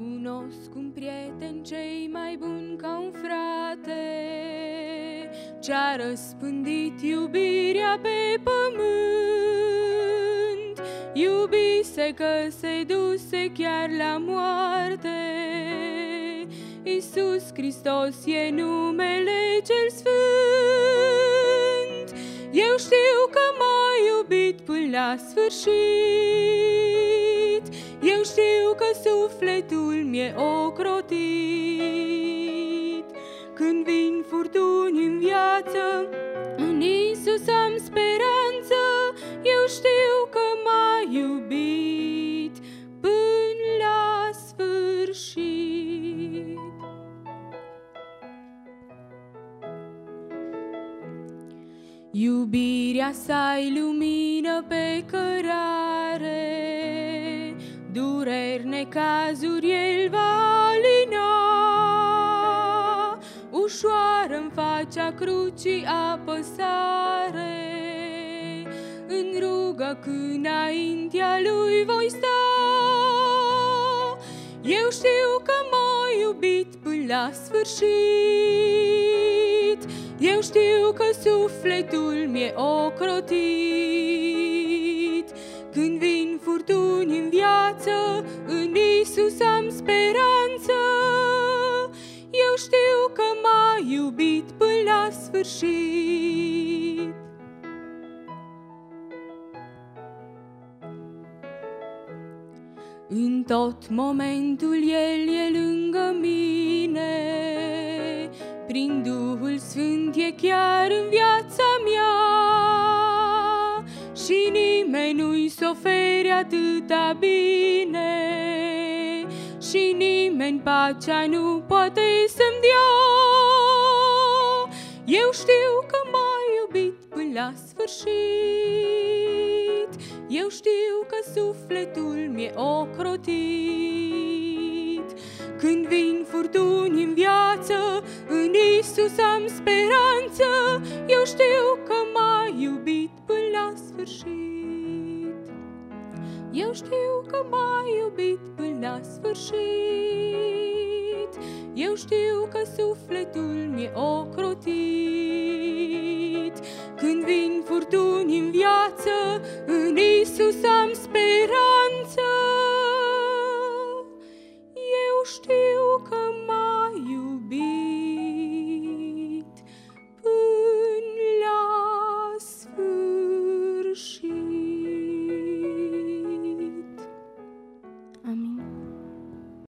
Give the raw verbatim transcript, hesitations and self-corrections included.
Cunosc un prieten ce-i mai bun ca un frate, ce-a răspândit iubirea pe pământ. Iubise că se duse chiar la moarte. Iisus Hristos e numele cel sfânt. Eu știu că m-a iubit până la sfârșit. Eu știu că sufletul mi-e ocrotit. Când vin furtuni în viață, în Iisus am speranță. Eu știu că m-a iubit până la sfârșit. Iubirea sa-i lumină pe cărare, dureri, necazuri El va alina. Ușoară-n facea crucii apăsare, în rugă cânaintea Lui voi sta. Eu știu că m-a iubit până la sfârșit. Eu știu că sufletul mi-e ocrotit. Când vin furtuni în viață, în Iisus am speranță. Eu știu că m-a iubit până la sfârșit. În tot momentul El e lângă mine, prin Duhul Sfânt e chiar în viața mea. Și nimeni nu-i s-oferi atâta bine, și nimeni pacea nu poate să-mi dea. Eu știu că m-a iubit până la sfârșit. Eu știu că sufletul mi-e ocrotit. Când vin furtuni în viață, în Iisus am speranță. Eu știu că m-a iubit până la sfârșit. Eu știu că m-a iubit până la sfârșit. Eu știu că sufletul mi-e ocrotit. Când vin furtuni în viață, în Iisus am speranță.